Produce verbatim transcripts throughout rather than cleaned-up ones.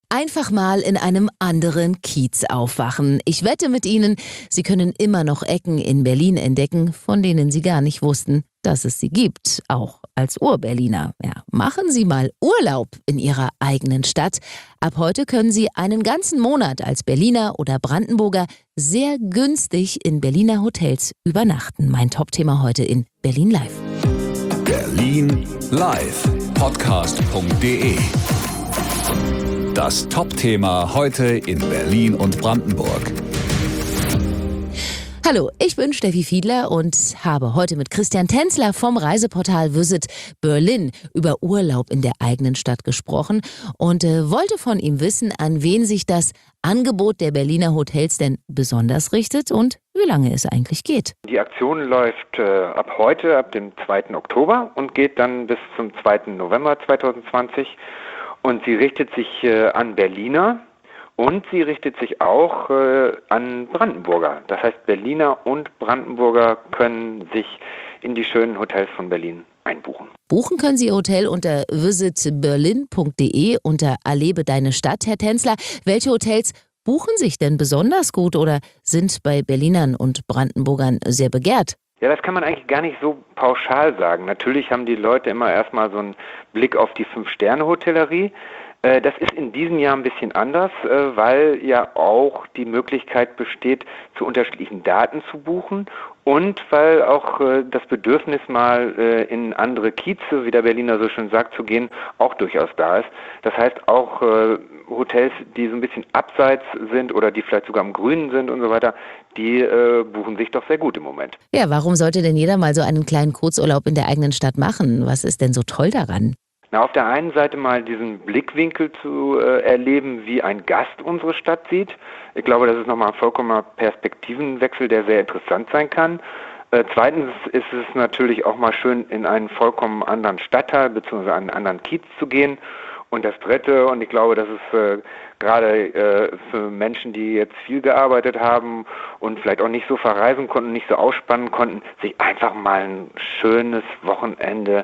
Einfach mal in einem anderen Kiez aufwachen. Ich wette mit Ihnen, Sie können immer noch Ecken in Berlin entdecken, von denen Sie gar nicht wussten, dass es sie gibt, auch als Ur-Berliner. Ja, machen Sie mal Urlaub in Ihrer eigenen Stadt. Ab heute können Sie einen ganzen Monat als Berliner oder Brandenburger sehr günstig in Berliner Hotels übernachten. Mein Top-Thema heute in Berlin Live. Berlin Live, podcast punkt de. Das Top-Thema heute in Berlin und Brandenburg. Hallo, ich bin Steffi Fiedler und habe heute mit Christian Tänzler vom Reiseportal Visit Berlin über Urlaub in der eigenen Stadt gesprochen und äh, wollte von ihm wissen, an wen sich das Angebot der Berliner Hotels denn besonders richtet und wie lange es eigentlich geht. Die Aktion läuft äh, ab heute, ab dem zweiten Oktober und geht dann bis zum zweiten November zweitausendzwanzig. Und sie richtet sich äh, an Berliner und sie richtet sich auch äh, an Brandenburger. Das heißt, Berliner und Brandenburger können sich in die schönen Hotels von Berlin einbuchen. Buchen können Sie Ihr Hotel unter visit berlin punkt de unter Erlebe deine Stadt, Herr Tänzler. Welche Hotels buchen sich denn besonders gut oder sind bei Berlinern und Brandenburgern sehr begehrt? Ja, das kann man eigentlich gar nicht so pauschal sagen. Natürlich haben die Leute immer erstmal so einen Blick auf die Fünf-Sterne-Hotellerie. Das ist in diesem Jahr ein bisschen anders, weil ja auch die Möglichkeit besteht, zu unterschiedlichen Daten zu buchen und weil auch das Bedürfnis, mal in andere Kieze, wie der Berliner so schön sagt, zu gehen, auch durchaus da ist. Das heißt, auch Hotels, die so ein bisschen abseits sind oder die vielleicht sogar am Grünen sind und so weiter, die buchen sich doch sehr gut im Moment. Ja, warum sollte denn jeder mal so einen kleinen Kurzurlaub in der eigenen Stadt machen? Was ist denn so toll daran? Na, auf der einen Seite mal diesen Blickwinkel zu äh, erleben, wie ein Gast unsere Stadt sieht. Ich glaube, das ist nochmal ein vollkommener Perspektivenwechsel, der sehr interessant sein kann. Äh, zweitens ist es natürlich auch mal schön, in einen vollkommen anderen Stadtteil bzw. einen anderen Kiez zu gehen. Und das Dritte, und ich glaube, das ist äh, gerade äh, für Menschen, die jetzt viel gearbeitet haben und vielleicht auch nicht so verreisen konnten, nicht so ausspannen konnten, sich einfach mal ein schönes Wochenende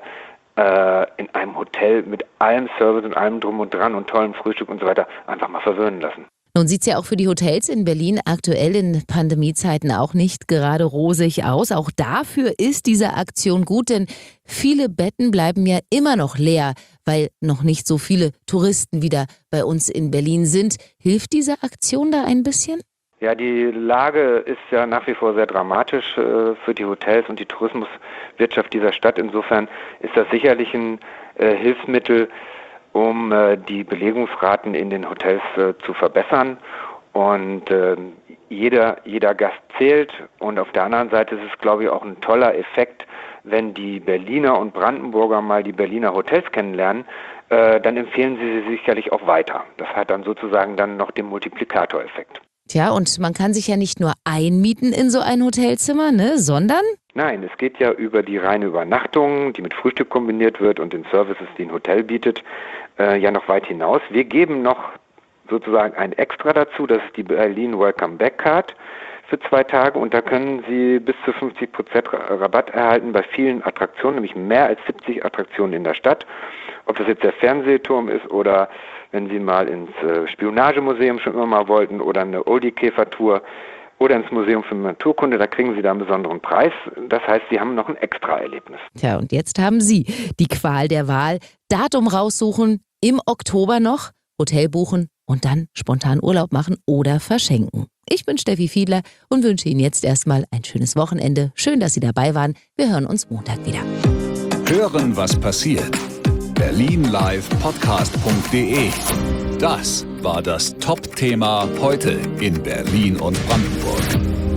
in einem Hotel mit allem Service und allem drum und dran und tollem Frühstück und so weiter einfach mal verwöhnen lassen. Nun sieht es ja auch für die Hotels in Berlin aktuell in Pandemiezeiten auch nicht gerade rosig aus. Auch dafür ist diese Aktion gut, denn viele Betten bleiben ja immer noch leer, weil noch nicht so viele Touristen wieder bei uns in Berlin sind. Hilft diese Aktion da ein bisschen? Ja, die Lage ist ja nach wie vor sehr dramatisch äh, für die Hotels und die Tourismuswirtschaft dieser Stadt. Insofern ist das sicherlich ein äh, Hilfsmittel, um äh, die Belegungsraten in den Hotels äh, zu verbessern. Und äh, jeder, jeder Gast zählt. Und auf der anderen Seite ist es, glaube ich, auch ein toller Effekt, wenn die Berliner und Brandenburger mal die Berliner Hotels kennenlernen, äh, dann empfehlen sie sie sicherlich auch weiter. Das hat dann sozusagen dann noch den Multiplikatoreffekt. Tja, und man kann sich ja nicht nur einmieten in so ein Hotelzimmer, ne, sondern? Nein, es geht ja über die reine Übernachtung, die mit Frühstück kombiniert wird und den Services, die ein Hotel bietet, äh, ja noch weit hinaus. Wir geben noch sozusagen ein Extra dazu, das ist die Berlin Welcome Back Card für zwei Tage und da können Sie bis zu fünfzig Prozent Rabatt erhalten bei vielen Attraktionen, nämlich mehr als siebzig Attraktionen in der Stadt. Ob das jetzt der Fernsehturm ist oder wenn Sie mal ins Spionagemuseum schon immer mal wollten oder eine Oldie-Käfer-Tour oder ins Museum für Naturkunde, da kriegen Sie da einen besonderen Preis. Das heißt, Sie haben noch ein Extra-Erlebnis. Tja, und jetzt haben Sie die Qual der Wahl. Datum raussuchen, im Oktober noch, Hotel buchen und dann spontan Urlaub machen oder verschenken. Ich bin Steffi Fiedler und wünsche Ihnen jetzt erstmal ein schönes Wochenende. Schön, dass Sie dabei waren. Wir hören uns Montag wieder. Hören, was passiert. Berlin Live, podcast punkt de. Das war das Top-Thema heute in Berlin und Brandenburg.